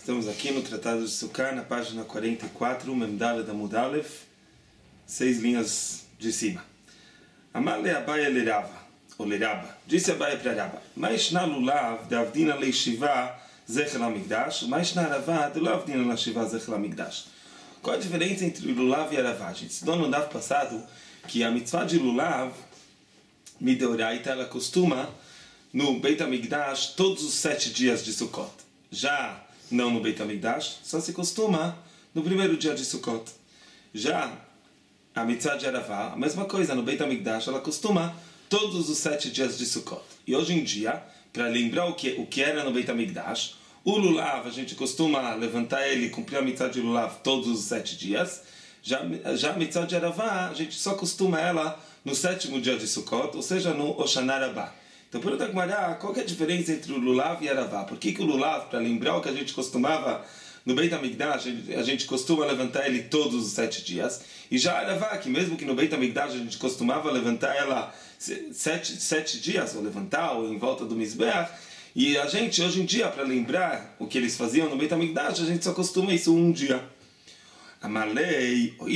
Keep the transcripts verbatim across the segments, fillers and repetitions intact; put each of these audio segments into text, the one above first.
Estamos aqui no Tratado de Sukkah, na página quarenta e quatro, Memdale da Mudalef, seis linhas de cima. Amale Abaye lerava, ou leraba. Disse Abaye para Raba: Mas na lulav de avdina leishiva zechel amigdash, mas na arava de lavdina leishiva zechel amigdash. Qual a diferença entre lulav e arava? Gente, se no daf passado que a mitzvah de lulav, mideoraita, ela costuma no Beit HaMikdash todos os sete dias de Sukkot. Já não no Beit HaMikdash, só se costuma no primeiro dia de Sukkot. Já a mitzvah de Aravá, a mesma coisa, no Beit HaMikdash, ela costuma todos os sete dias de Sukkot. E hoje em dia, para lembrar o que, o que era no Beit HaMikdash, o Lulav, a gente costuma levantar ele e cumprir a mitzvah de Lulav todos os sete dias. Já, já a mitzvah de Aravá, a gente só costuma ela no sétimo dia de Sukkot, ou seja, no Hoshana Rabbah. Então, pergunta a Gemara, qual que é a diferença entre o Lulav e Aravá? Por que, que o Lulav, para lembrar o que a gente costumava no Beit HaMikdash, a gente costuma levantar ele todos os sete dias, e já a Aravá, que mesmo que no Beit HaMikdash a gente costumava levantar ela sete, sete dias, ou levantar, ou em volta do Mizbeach, e a gente, hoje em dia, para lembrar o que eles faziam no Beit HaMikdash, a gente só costuma isso um dia. Amalei, o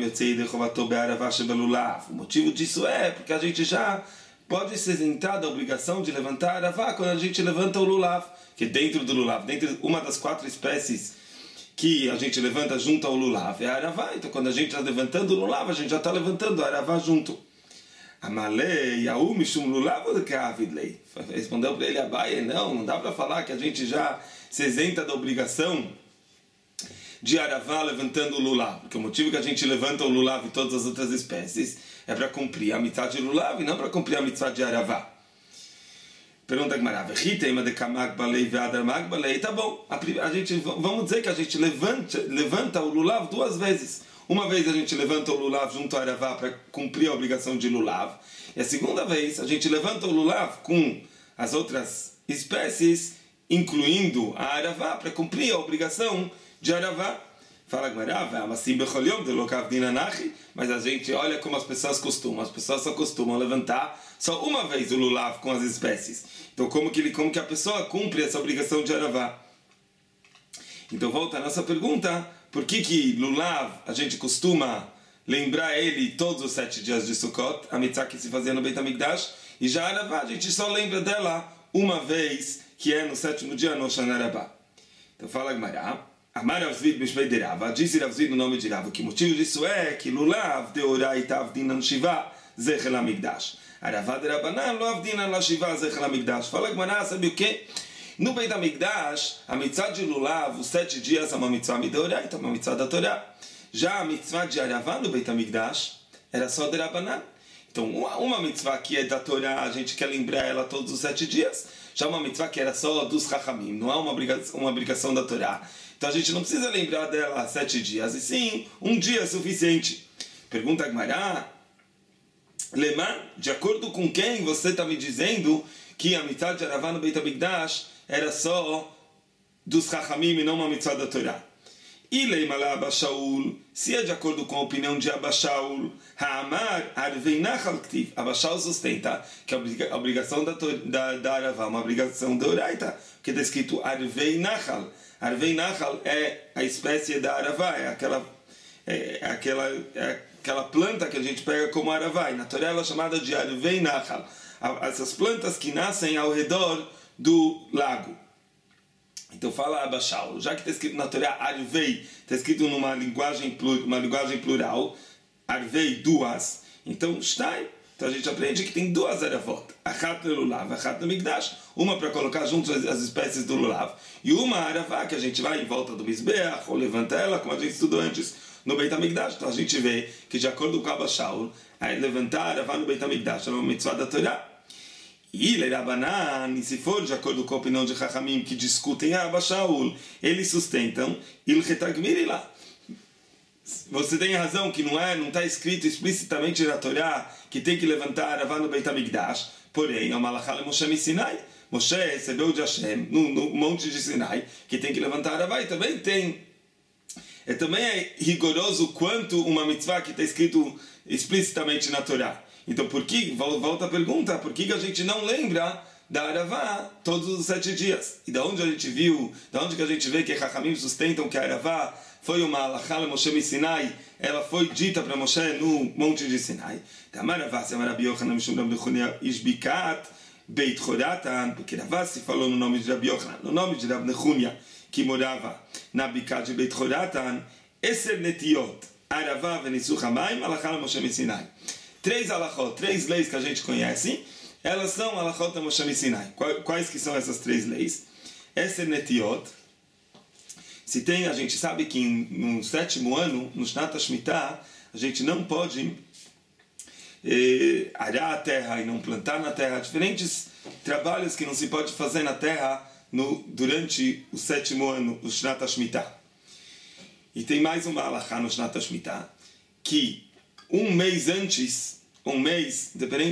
motivo disso é porque a gente já pode ser isentado da obrigação de levantar a Aravá quando a gente levanta o Lulav, que dentro do Lulav, dentro de uma das quatro espécies que a gente levanta junto ao Lulav, é a Aravá. Então quando a gente está levantando o Lulav, a gente já está levantando a Aravá junto. Amalei, Yahu Mishum Lulav ou Kavidlei? Respondeu para ele Abaye, não, não dá para falar que a gente já se isenta da obrigação de Aravá levantando o Lulav, porque o motivo que a gente levanta o Lulav e todas as outras espécies é para cumprir a mitzvah de Lulav e não para cumprir a mitzvah de Aravá. Pergunta a Gemara: tá bom, a, a gente, vamos dizer que a gente levanta, levanta o Lulav duas vezes. Uma vez a gente levanta o Lulav junto a Aravá para cumprir a obrigação de Lulav, e a segunda vez a gente levanta o Lulav com as outras espécies, incluindo a Aravá, para cumprir a obrigação de Aravá. Fala Gemara, mas a gente olha como as pessoas costumam. As pessoas só costumam levantar só uma vez o Lulav com as espécies. Então como que, ele, como que a pessoa cumpre essa obrigação de Aravá? Então volta a nossa pergunta: por que que Lulav a gente costuma lembrar ele todos os sete dias de Sukkot, a mitzvah que se fazia no Beit HaMikdash, e já Aravá a gente só lembra dela uma vez, que é no sétimo dia, no Hoshana Rabbah? Então fala Gemara: Amar Rav Zvid Mishvei de Rava, disse Rav Zvid no nome de Rava, que o motivo disso é que Lulav deoraita avdinan shiva zechel amigdash, Aravá de Rabanan lo avdinan la shiva zechel amigdash. Fala Gemara, sabe o que? No Beit HaMikdash, a mitzvah de Lulav, os sete dias é uma mitzvah mideoraita, uma mitzvah da Torá. Já a mitzvah de Aravá no Beit HaMikdash era só de Rabanan. Então uma, uma mitzvah que é da Torá, a gente quer lembrar ela todos os sete dias. Já uma mitzvah que era só dos Chachamim, não é uma obrigação, uma obrigação da Torá. Então a gente não precisa lembrar dela sete dias, e sim, um dia é suficiente. Pergunta a Gemara: Leman, de acordo com quem você está me dizendo que a mitzvah de Aravá no Beit HaMikdash era só dos Chachamim e não uma mitzvah da Torá? E Leimalá Abba Shaul, se é de acordo com a opinião de Abba Shaul, Ha'amar Arvei Nachal Ktiv, Abba Shaul sustenta que a obrigação da, da, da Aravá é uma obrigação da Oraita, porque está escrito Arvei Nachal. Arvei Nachal é a espécie da Aravá, é aquela, é, aquela, é aquela planta que a gente pega como Aravá, e na Torá ela é chamada de Arvei Nachal, essas plantas que nascem ao redor do lago. Então fala Abba Shaul, já que está escrito na Torá Arvei, está escrito numa linguagem, uma linguagem plural, Arvei, duas, então Shtai. Então a gente aprende que tem duas Aravot, Achat Lulav, Achat Migdash, uma para colocar junto as, as espécies do Lulav, e uma Aravá que a gente vai em volta do Mizbeach, ou levanta ela, como a gente estudou antes no Beit HaMikdash. Então a gente vê que, de acordo com Abba Shaul, levantar a Aravá no Beit HaMikdash é uma mitzvah da Torá. E Lerabanan, e se for de acordo com a opinião de Chachamim que discutem a Abba Shaul, eles sustentam Ilchet HaGmirilah. Você tem razão que não é, não está escrito explicitamente na Torá que tem que levantar a Aravá no Beit HaMikdash, porém é uma halachá le Moshe Sinai. Moshe recebeu de Hashem no, no monte de Sinai que tem que levantar a Aravá, e também tem, é, também é rigoroso quanto uma mitzvah que está escrito explicitamente na Torá. Então por que, volta a pergunta, por que a gente não lembra da Aravá todos os sete dias. E da onde a gente viu, da onde que a gente vê que Chachamim sustentam que a Aravá foi uma alachá le Moshe Sinai, ela foi dita para Moshe no Monte de Sinai. Beit Choratan, porque Ravasi falou no nome de Rabi Yochanan, no nome de Rabi Nechunia, que morava na Bikat de Beit Choratan, Eser Netiot, Aravá Venisuch Hamayim, alachá le Moshe Sinai. Três alachot, três leis que a gente conhece, elas são alachot le Moshe Sinai. Quais que são essas três leis? Eser Netiot. Se tem, a gente sabe que no sétimo ano, no Shnat HaShmitah, a gente não pode eh, arar a terra e não plantar na terra. Diferentes trabalhos que não se pode fazer na terra no, durante o sétimo ano, o Shnat HaShmitah. E tem mais uma alachá no Shnat HaShmitah, que um mês antes, um mês,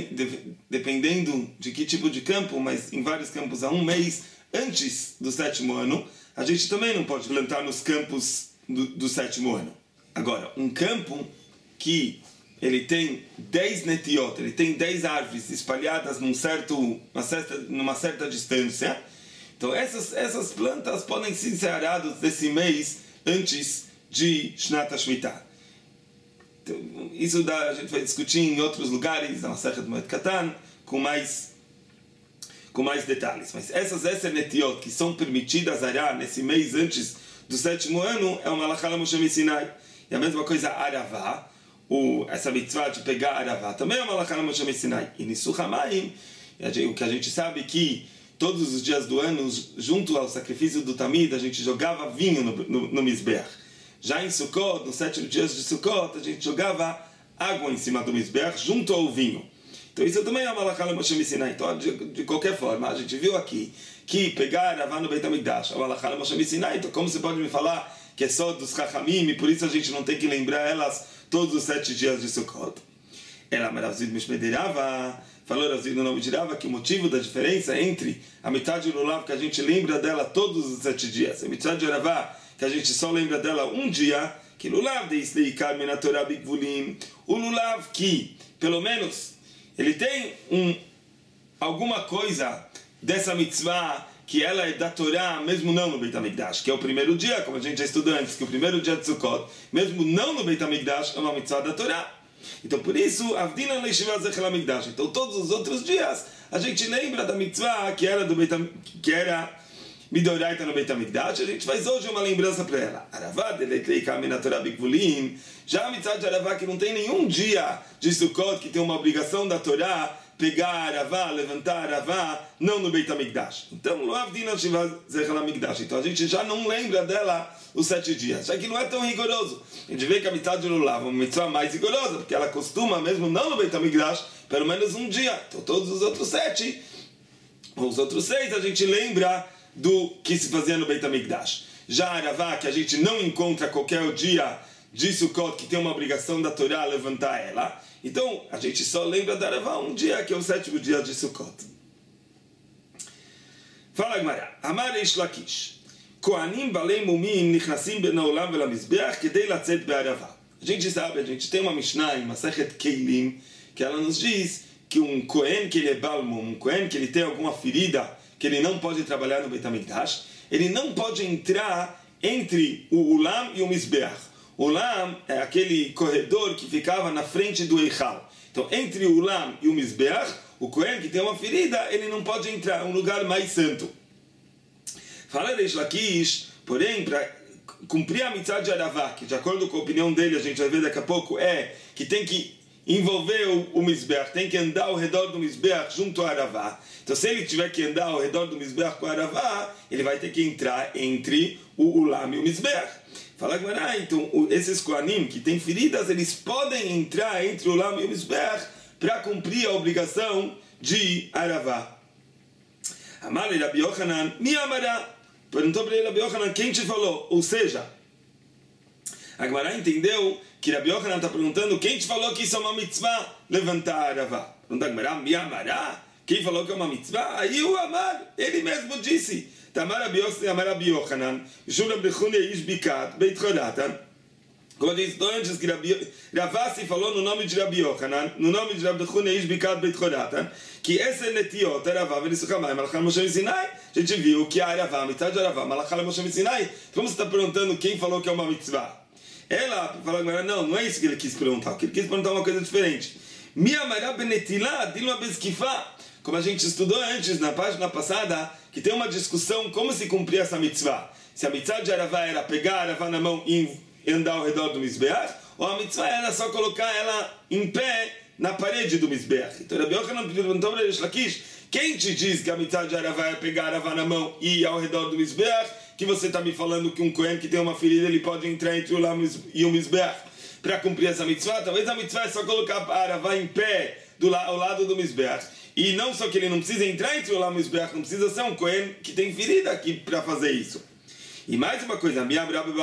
dependendo de que tipo de campo, mas em vários campos há um mês antes do sétimo ano, a gente também não pode plantar nos campos do, do sétimo ano. Agora, um campo que ele tem dez netiot, ele tem dez árvores espalhadas num certo, uma certa, numa certa distância, então essas, essas plantas podem ser aradas desse mês antes de Shnat HaShmitah. Então, isso dá, a gente vai discutir em outros lugares, na Masechet Moed Katan, com mais, com mais detalhes. Mas essas essas netiot que são permitidas arar nesse mês antes do sétimo ano é uma alachá le Moshe Sinai. E a mesma coisa Aravá, o, essa mitzvah de pegar Aravá, também é uma alachá le Moshe Sinai. E Nisuch Hamayim, o que a gente sabe que todos os dias do ano, junto ao sacrifício do Tamid, a gente jogava vinho no, no, no Mizbeach. Já em Sukkot, nos sete dias de Sukkot, a gente jogava água em cima do Mizbeach, junto ao vinho. Então isso também é uma alachá le Moshe Sinai. Então, de, de qualquer forma, a gente viu aqui que pegar Aravá no Beit HaMikdash é uma alachá le Moshe Sinai. Então, como você pode me falar que é só dos Chachamim, e por isso a gente não tem que lembrar elas todos os sete dias de Sukkot? Ela, Rav Mishmei Rava, falou Rav no nome de Rava, que o motivo da diferença entre a metade do Lulav, que a gente lembra dela todos os sete dias, a metade de Aravá, que a gente só lembra dela um dia, que Lulav de Isleikar Menatorah Bikvulim, o Lulav que, pelo menos, ele tem um, alguma coisa dessa mitzvah, que ela é da Torá, mesmo não no Beit HaMikdash, que é o primeiro dia, como a gente já estudou antes, que o primeiro dia de Sukkot, mesmo não no Beit HaMikdash, é uma mitzvah da Torá. Então, por isso, Avdina Leishiva Zechel HaMikdash. Então, todos os outros dias, a gente lembra da mitzvah que era do Beit HaMikdash, que era Midoraita no Beit HaMikdash, a gente faz hoje uma lembrança para ela. Aravá, Deletreika Menatorah Bikvulim, já a mitzvah de Aravá, que não tem nenhum dia de Sukkot que tem uma obrigação da Torá, pegar Aravá, levantar Aravá, não no Beit HaMikdash. Então, Lo Avdina Shiva Zechel HaMikdash. Então, a gente já não lembra dela os sete dias, já que não é tão rigoroso. A gente vê que a mitzvah de Lulav é uma mitzvah mais rigorosa, porque ela costuma, mesmo não no Beit HaMikdash, pelo menos um dia. Então, todos os outros sete, os outros seis, a gente lembra do que se fazia no Beit HaMikdash. Já Aravá, que a gente não encontra qualquer dia de Sukkot, que tem uma obrigação da Torá levantar ela, então a gente só lembra da Aravá um dia, que é o sétimo dia de Sukkot. Fala Gemara, Amar Reish Lakish, Kohanim balei mumin nichnasim ben haolam vel hamizbeach kedei latzet be'aravá. A gente sabe, a gente tem uma Mishnah em Masechet Keilim, que ela nos diz que um Kohen que ele é balmum, um Kohen que ele tem alguma ferida, que ele não pode trabalhar no Beit HaMikdash, ele não pode entrar entre o Ulam e o Mizbeach. O Ulam é aquele corredor que ficava na frente do Eichal. Então, entre o Ulam e o Mizbeach, o Kohen que tem uma ferida, ele não pode entrar, é um lugar mais santo. Fala Reish Lakish, porém, para cumprir a mitzvah de Aravá, que de acordo com a opinião dele, a gente vai ver daqui a pouco, é que tem que envolver o, o Mizbeach, tem que andar ao redor do Mizbeach junto ao Aravá. Então, se ele tiver que andar ao redor do Mizbeach com o Aravá, ele vai ter que entrar entre o Ulam e o Mizbeach. Fala Gemara, então, esses Kohanim que têm feridas, eles podem entrar entre o Ulam e o Mizbeach para cumprir a obrigação de Aravá. Amar Rabi Yochanan, mi amará? Perguntou para ele Rabi Yochanan, quem te falou? Ou seja, a Gemara entendeu que Rabi Yochanan está perguntando, quem te falou que isso é uma mitzvah? Levantar Aravá. Pergunta a Gemara, mi amará? Quem falou que é uma mitzvah? Aí o Amar, ele mesmo disse. Tamar Rabi Yochanan, Mishum Rabi Nechunia ish Bikat, Beit Choratan, Como eu disse antes, que Ravasi falou no nome de Rabi Yochanan, no nome de Rabi Chuna Ish Bikat Beit Choratan, que esse netiot, Aravá, Venissuchamai, Malachal Moshe Sinai, a gente viu que a Aravá, a mitzvah de Aravá, Malachal Moshe Sinai. Como você está perguntando quem falou que é uma mitzvah? Ela falou agora, não, não é isso que ele quis perguntar, ele quis perguntar uma coisa diferente. Miamará Benetilá, Dilma Bezkifá. Como a gente estudou antes, na página passada, que tem uma discussão como se cumpria essa mitzvah. Se a mitzvah de Aravá era pegar a Aravá na mão e andar ao redor do Mizbeach, ou a mitzvah era só colocar ela em pé na parede do Mizbeach. Então Rabi Yochanan perguntou para Reish Lakish, quem te diz que a mitzvah de Aravá é pegar a Aravá na mão e ir ao redor do Mizbeach, que você está me falando que um Kohen que tem uma ferida, ele pode entrar entre o Lam e o Mizbeach para cumprir essa mitzvah? Talvez a mitzvah é só colocar a Aravá em pé do la ao lado do Mizbeach. E não só que ele não precisa entrar entre o Lam e o Mizbeach, não precisa ser um Kohen que tem ferida aqui para fazer isso. E mais uma coisa, que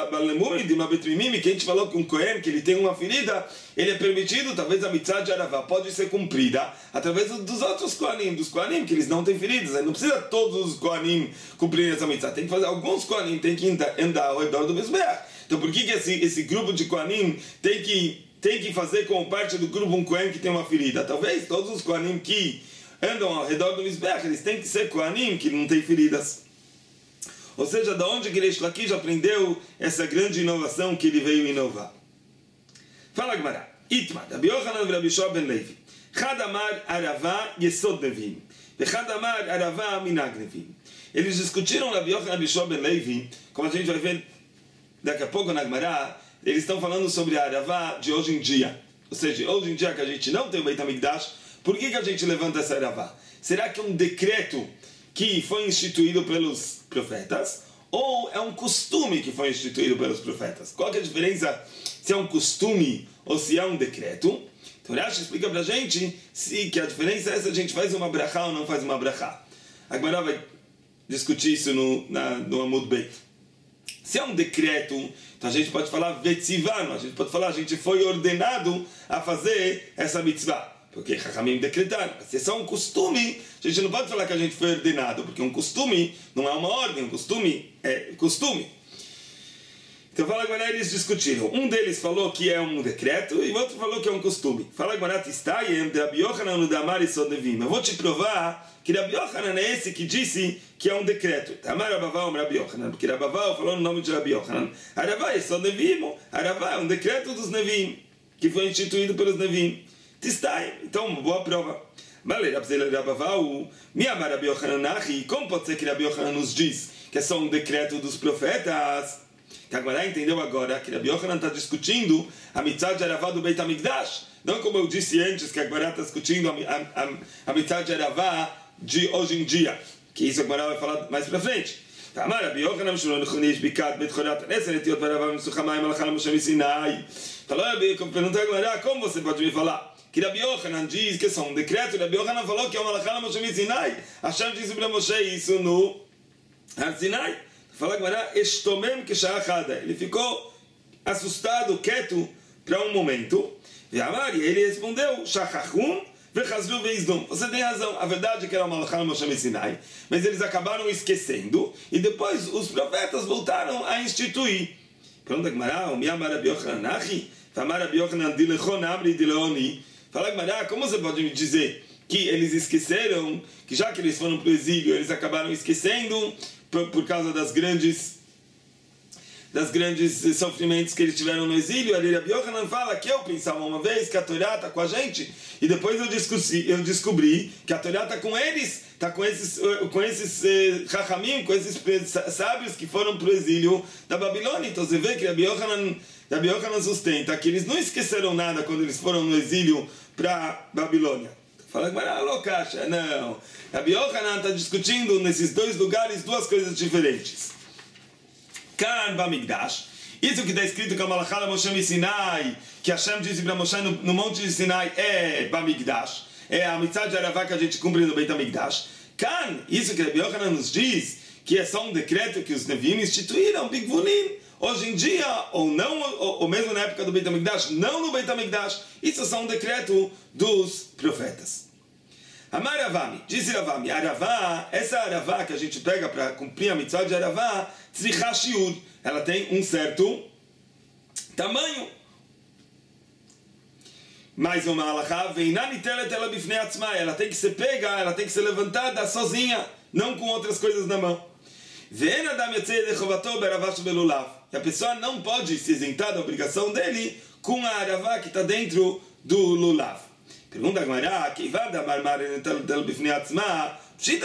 a gente falou que um Kohen, que ele tem uma ferida, ele é permitido, talvez a mitzvah de Aravá pode ser cumprida através dos outros Kohanim, dos Kohanim, que eles não têm feridas. Não precisa todos os Kohanim cumprirem essa mitzvah. Tem que fazer, alguns Kohanim tem que andar ao redor do Mizbeach. Então por que, que esse, esse grupo de Kohanim tem que, tem que fazer como parte do grupo um Kohen que tem uma ferida? Talvez todos os Kohanim que andam ao redor do Mizbeach, eles têm que ser Kohanim que não têm feridas. Ou seja, da onde que Reish Lakish aprendeu essa grande inovação que ele veio inovar? Fala Gemara. Itma, Rabi Yochanan e Rabi Shua ben Levi. Chad amar Aravá Yesod Nevim. Vechad amar Aravá Minag Nevim. Eles discutiram Rabi Yochanan e Rabi Shua ben Levi, como a gente vai ver daqui a pouco na Gemara, eles estão falando sobre a Aravá de hoje em dia. Ou seja, hoje em dia que a gente não tem o Beit HaMikdash, por que, que a gente levanta essa Aravá? Será que é um decreto que foi instituído pelos profetas, ou é um costume que foi instituído pelos profetas? Qual que é a diferença se é um costume ou se é um decreto? Então Rashi explica pra gente se que a diferença é se a gente faz uma brachá ou não faz uma brachá. A Gemara vai discutir isso no, na, no Amud Beit. Se é um decreto, então a gente pode falar vetzivano, a gente pode falar a gente foi ordenado a fazer essa mitzvah. Porque Chachamim decretaram. Se é só um costume, a gente não pode falar que a gente foi ordenado, porque um costume não é uma ordem, um costume é costume. Então fala agora, eles discutiram. Um deles falou que é um decreto e o outro falou que é um costume. Fala agora, Tistayem, de Rabi Yochanan no Damar e Sodevim. Eu vou te provar que Rabi Yochanan é esse que disse que é um decreto. Tamar Rabaval Rabi Yochanan, porque Rabaval falou no nome de Rabi Yochanan. Aravá é Sodevim, Aravá é um decreto dos Nevim, que foi instituído pelos Nevim. Então, uma boa prova. Como pode ser que Rabi Yochanan nos diz que é só um decreto dos profetas? Que agora entendeu agora que Rabi Yochanan está discutindo a mitzvah de Aravá do Beit HaMikdash. Não como eu disse antes, que agora está discutindo a, a, a, a mitzvah de Aravá de hoje em dia. Que isso agora vai falar mais para frente. Falou Rabi, perguntou agora, como você pode me falar? Que Rabi Yochanan diz que é só um decreto, Rabi Yochanan falou que é uma malachá Moshe Sinai. Hashem disse para Moshe isso no Har Sinai. Fala agora, estomem que shachada. Ele ficou assustado, quieto, para um momento. E ele respondeu, shachachum vechazru veizdum. Você tem razão, a verdade é que era uma malachá Moshe Sinai, mas eles acabaram esquecendo, e depois os profetas voltaram a instituir. Pergunta Gemara, o Miamar Rabi Yochanan nachi, Famar Rabi Yochanan dilechon amri dileoni. Fala Gemara, como você pode me dizer que eles esqueceram, que já que eles foram para o exílio, eles acabaram esquecendo por, por causa das grandes das grandes sofrimentos que eles tiveram no exílio? Ali Rabi Yochanan fala que eu pensava uma vez que a Torá está com a gente, e depois eu descobri, eu descobri que a Torá está com eles, está com esses com esses eh, Chachamim, com esses sábios que foram para o exílio da Babilônia. Então você vê que Rabi Yochanan, Rabi Yochanan sustenta que eles não esqueceram nada quando eles foram no exílio para Babilônia. Fala que vai loucacha, não. Rabi Yochanan está discutindo nesses dois lugares duas coisas diferentes. Kan Bamigdash, isso que está escrito que a malachá Moshe Sinai, que Hashem disse para Moshe no, no monte de Sinai, é Bamigdash, é a mitzvah de Aravá que a gente cumpre no Beit HaMikdash. Kan, isso que Rabi Yochanan nos diz, que é só um decreto que os Nevim instituíram, Bigvunim, hoje em dia, ou não, ou, ou mesmo na época do Beit HaMikdash, não no Beit HaMikdash, isso é só um decreto dos profetas. Amar Ravami, disse Ravami, Aravá, essa Aravá que a gente pega para cumprir a mitzvah de Aravá, tzricha shiur, ela tem um certo tamanho. Mais uma alahá, ela tem que ser pega, ela tem que ser levantada sozinha, não com outras coisas na mão. E a pessoa não pode se isentar da obrigação dele com a aravá que está dentro do lulav. Pergunta a Gemara, que vai dar marmar dela bifnei atzma,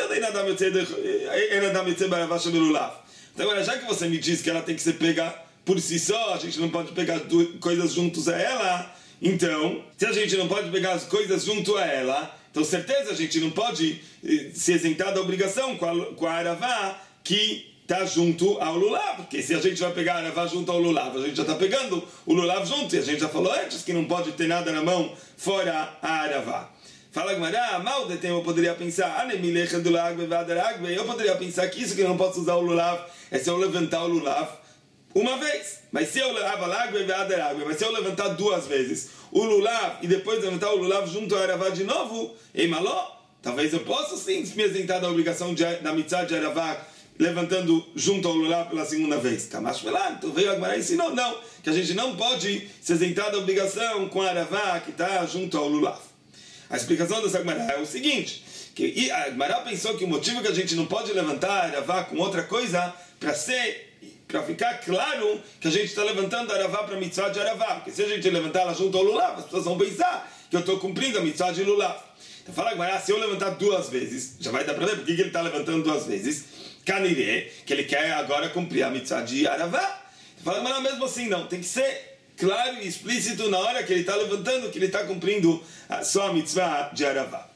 então agora, já que você me diz que ela tem que ser pega por si só, a gente não pode pegar coisas juntos a ela, então, se a gente não pode pegar as coisas junto a ela, então certeza a gente não pode se isentar da obrigação com a, com a aravá que está junto ao lulav, porque se a gente vai pegar a aravá junto ao lulav, a gente já está pegando o lulav junto, e a gente já falou antes que não pode ter nada na mão fora a aravá. Fala Gemara, mal de tempo eu poderia pensar, eu poderia pensar que isso que eu não posso usar o lulav é se eu levantar o lulav uma vez, mas se eu levar mas se eu levantar duas vezes o lulav e depois levantar o lulav junto ao aravá de novo, ei maló, talvez eu possa sim me isentar da obrigação de, da mitzvah de aravá levantando junto ao lulav pela segunda vez. Kamash Velan, então veio a Gemara e ensinou, não, que a gente não pode se isentar da obrigação com a aravá que está junto ao lulav. A explicação dessa Gemara é o seguinte, que a Gemara pensou que o motivo que a gente não pode levantar a aravá com outra coisa para ser para ficar claro que a gente está levantando a aravá para a mitzvah de aravá, porque se a gente levantar ela junto ao lulav, as pessoas vão pensar que eu estou cumprindo a mitzvah de lulav. Então fala Gemara, se eu levantar duas vezes, já vai dar para ver porque que ele está levantando duas vezes, canirê, que ele quer agora cumprir a mitzvah de aravá. Então fala Gemara, mesmo assim não, tem que ser claro e explícito na hora que ele está levantando, que ele está cumprindo a sua mitzvah de aravá.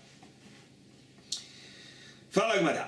Fala Gemara,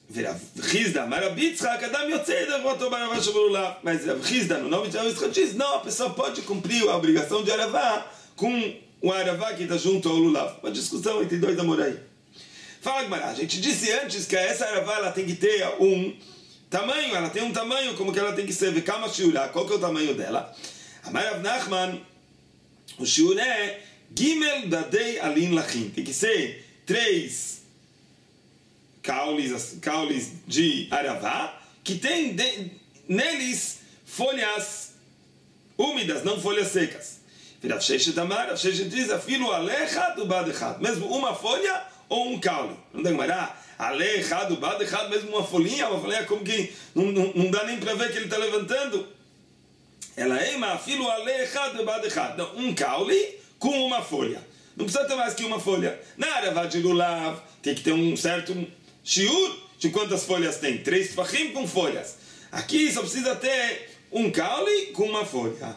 mas Rizda, no nome de Rav diz, não, a pessoa pode cumprir a obrigação de aravá com o aravá que está junto ao lulav. Uma discussão entre dois amorai. Fala Gemara, a gente disse antes que essa aravá ela tem que ter um tamanho, ela tem um tamanho como que ela tem que ser, kama shiura, qual que é o tamanho dela? Amar Rav Nachman, o shiur é gimel dadei alin lachin, tem que ser três caules, caules de aravá, que tem de, neles folhas úmidas, não folhas secas. Rav Sheshet Amar, Rav Sheshet diz, afilo alechad ubad echad, mesmo uma folha ou um caule. Não tem que marar, alechad ubad echad, mesmo uma folhinha, uma folhinha como que não, não, não dá nem para ver que ele está levantando. Ela é uma afilo alechad ubad echad, um caule com uma folha. Não precisa ter mais que uma folha. Na aravá de lulav tem que ter um certo shiur de quantas folhas tem? Três tfachim com folhas. Aqui só precisa ter um caule com uma folha.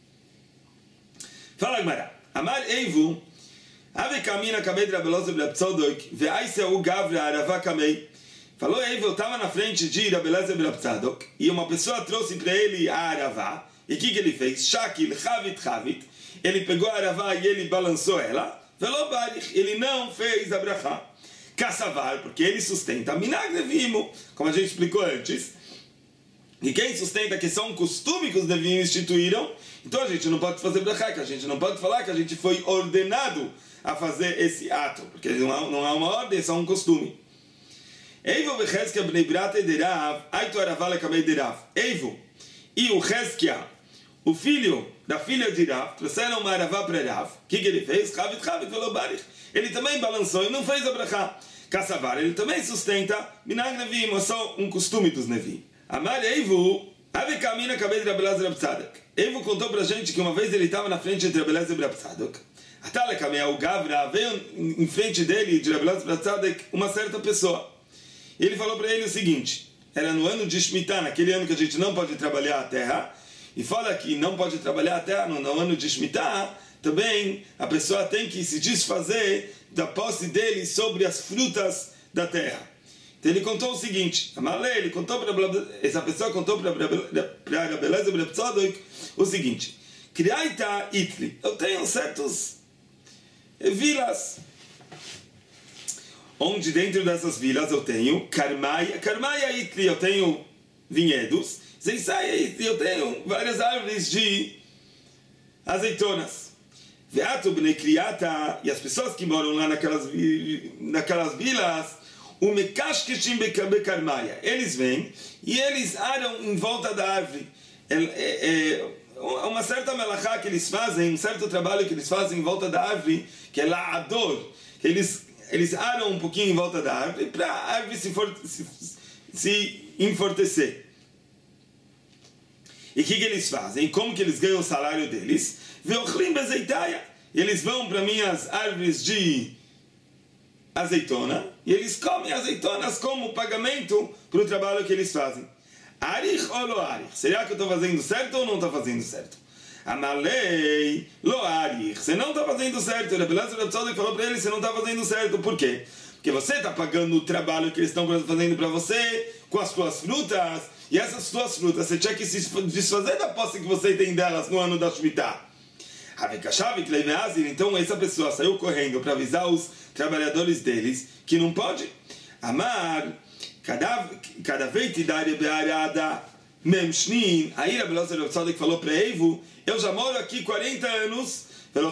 Fala Gemara. Amar Eivu, ave camina kabed rabeloz b'laptzadok, ve'aise u gavra aravá kamei. Falou Eivu, eu estava na frente de Rabelaz b'laptzadok, e uma pessoa trouxe para ele a aravá. E o que, que ele fez? Shakil, chavit, chavit. Ele pegou a aravá e ele balançou ela. Velo barich, ele não fez a brachá. Kassavar, porque ele sustenta minag devimo, como a gente explicou antes. E quem sustenta que são um costume que os devim instituíram, então a gente não pode fazer brachá, que a gente não pode falar que a gente foi ordenado a fazer esse ato, porque não há, não há uma ordem, é só um costume. Eivo vecheskia bnei brate derav, aitu aravá lekamei derav. Eivo e o Cheskia, o filho da filha de Rav, trouxeram uma aravá para Rav. O que, que ele fez? Chavit, chavit, velo barich. Ele também balançou e não fez a brachá. Kassavar, ele também sustenta minag nevim, é só um costume dos nevim. Amar Eivu, ave camina kabed Rabelaz Rabtzadok. Eivu contou pra gente que uma vez ele estava na frente de Rabelaz Rabtzadok. Atale kamea o Gavra, veio em frente dele, de Rabelaz Rabtzadok, uma certa pessoa. E ele falou para ele o seguinte, era no ano de Shemitah, naquele ano que a gente não pode trabalhar a terra, e fala que não pode trabalhar a terra no, no ano de Shemitah, também a pessoa tem que se desfazer da posse dele sobre as frutas da terra. Então ele contou o seguinte, Amalei, ele contou para essa pessoa contou para Rabelaz Rabtzadok o seguinte, Kriaita Itli, eu tenho certos vilas, onde dentro dessas vilas eu tenho Karmaia, Karmaia Itli, eu tenho vinhedos, Zeisaia Itli, eu tenho várias árvores de azeitonas. Veato bnei kriata, e as pessoas que moram lá naquelas, naquelas vilas, o mekashkeshim bekarmaia, eles vêm e eles aram em volta da árvore. uma certa melachá que eles fazem, um certo trabalho que eles fazem em volta da árvore, que é la'ador, que eles, eles aram um pouquinho em volta da árvore para a árvore se, for, se, se enfortecer. E o que, que eles fazem? Como que eles ganham o salário deles? Veochlim bezeitaia. Eles vão para minhas árvores de azeitona e eles comem azeitonas como pagamento para o trabalho que eles fazem. Arich ou lo arich? Será que eu estou fazendo certo ou não estou fazendo certo? Amalei lo arich. Você não está fazendo certo. O Rebbe Elazar falou para ele, você não está fazendo certo. Por quê? Porque você está pagando o trabalho que eles estão fazendo para você com as suas frutas, e essas suas frutas você tinha que se desfazer da posse que você tem delas no ano da Shemitah. Então essa pessoa saiu correndo para avisar os trabalhadores deles que não pode. Amar, cada vez te dá bearada memshnin. Aí Rebbe Elazar falou para Eivu, eu já moro aqui quarenta anos,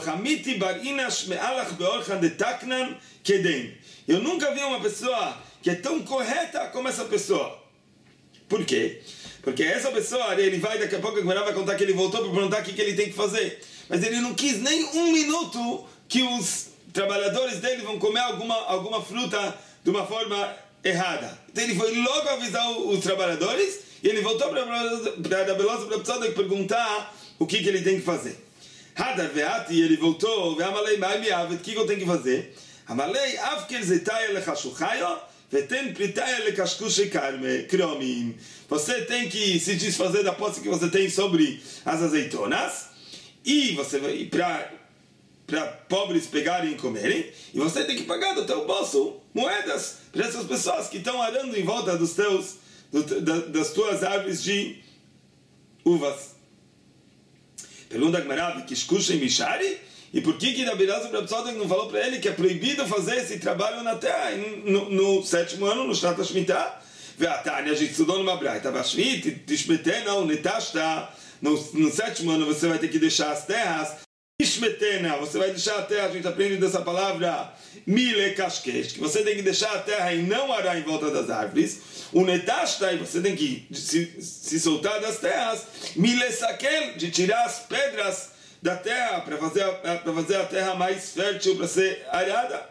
eu nunca vi uma pessoa que é tão correta como essa pessoa. Por quê? Porque essa pessoa, ele vai, daqui a pouco a Gemara vai contar que ele voltou para perguntar o que, que ele tem que fazer. Mas ele não quis nem um minuto que os trabalhadores dele vão comer alguma, alguma fruta de uma forma errada. Então ele foi logo avisar os trabalhadores e ele voltou para a Belosa para a pessoa perguntar o que, que ele tem que fazer. Hadar veati, ele voltou, ve'amalei mai miavet, o que, que eu tenho que fazer? Amalei avker zetaya lechashuchayo, ve'ten pritaya lekashkushei kromim. Você tem que se desfazer da posse que você tem sobre as azeitonas, e você vai para para pobres pegarem e comerem, e você tem que pagar do teu bolso moedas para essas pessoas que estão arando em volta dos teus, do, da, das tuas árvores de uvas. Pergunta a Gemara, Kishkushem Mishari? E por que que Rabbi Elazar não falou para ele que é proibido fazer esse trabalho na terra no, no sétimo ano, no Shnat HaShemitah? Ve'atani, a gente estudou numa braita, Vashvit, Tishmetena, Unetashta, no sétimo ano você vai ter que deixar as terras, Tishmetena, você vai deixar a terra, a gente aprende dessa palavra, Mile Kashkesh, que você tem que deixar a terra e não arar em volta das árvores, Unetashta, e você tem que se, se soltar das terras, Mile Sakel, de tirar as pedras da terra, para fazer, para fazer a terra mais fértil, para ser arada.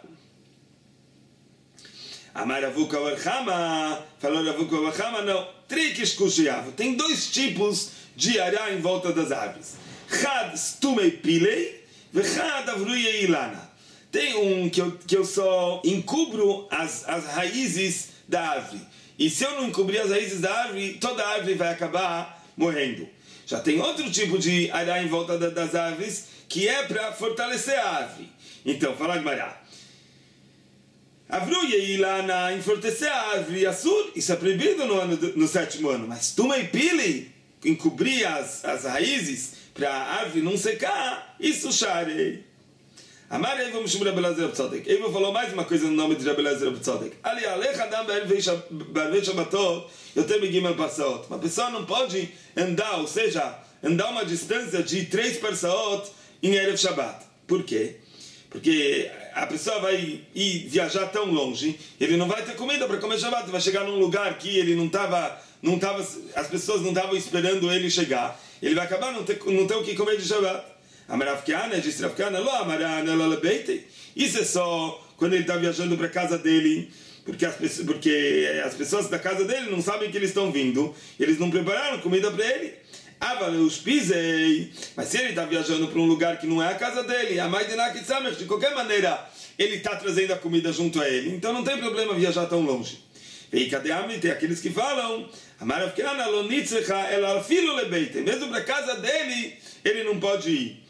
Amar Avuka Barchama, falou Avuka Barchama, não. Trikis Kushiyav. Tem dois tipos de arar em volta das árvores. Chad Stumei Pilei, Vechad Avruye Ilana. Tem um que eu, que eu só encubro as, as raízes da árvore. E se eu não encobrir as raízes da árvore, toda a árvore vai acabar morrendo. Já tem outro tipo de arar em volta da, das árvores, que é para fortalecer a árvore. Então, fala Gemara. Avruye Ilana, enfortecer a árvore Assur, isso é proibido no, ano, no sétimo ano. Mas Tumei Pili, encobrir as, as raízes para a árvore não secar, isso Sharei. Amar Eiva Mishum Rebbe Elazar Tzodek. Eiva falou mais uma coisa no nome de Rebbe Elazar Tzodek. Ali Alecha Adam Be'arvei Shabbatot Yoter Megimel Parsaot. Uma pessoa não pode andar, ou seja, andar uma distância de três Parsaot em Erev Shabbat. Por quê? Porque a pessoa vai ir viajar tão longe, ele não vai ter comida para comer Shabbat, vai chegar num lugar que ele não estava, não tava, as pessoas não estavam esperando ele chegar, ele vai acabar não ter, não ter o que comer de Shabbat. Amaravkiana, disse Ravkiana, lo amarana, lo lebeite. Isso é só quando ele está viajando para a casa dele, porque as, pessoas, porque as pessoas da casa dele não sabem que eles estão vindo, eles não prepararam comida para ele. Ah, valeu, os pisei. Mas se ele está viajando para um lugar que não é a casa dele, a mãe de de qualquer maneira, ele está trazendo a comida junto a ele, então não tem problema viajar tão longe. E cadê a tem aqueles que falam, mesmo para a casa dele, ele não pode ir.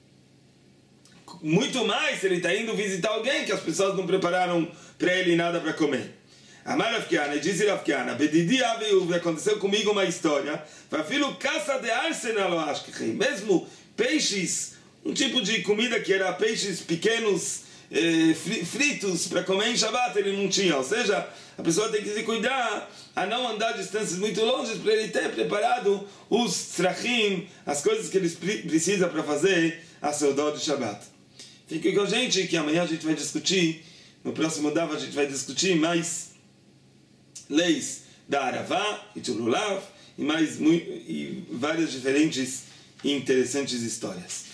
Muito mais se ele está indo visitar alguém que as pessoas não prepararam para ele nada para comer. Amar Ravkiana, diz Ravkiana, Bedidi Aveiuv, aconteceu comigo uma história, filho caça de arsenal, acho que mesmo peixes, um tipo de comida que era peixes pequenos, eh, fritos para comer em Shabbat, ele não tinha. Ou seja, a pessoa tem que se cuidar a não andar distâncias muito longe para ele ter preparado os trachim, as coisas que ele precisa para fazer a saudade de Shabbat. Fique com a gente que amanhã a gente vai discutir, no próximo Dava a gente vai discutir mais leis da Aravá e de Lulav e mais e várias diferentes interessantes histórias.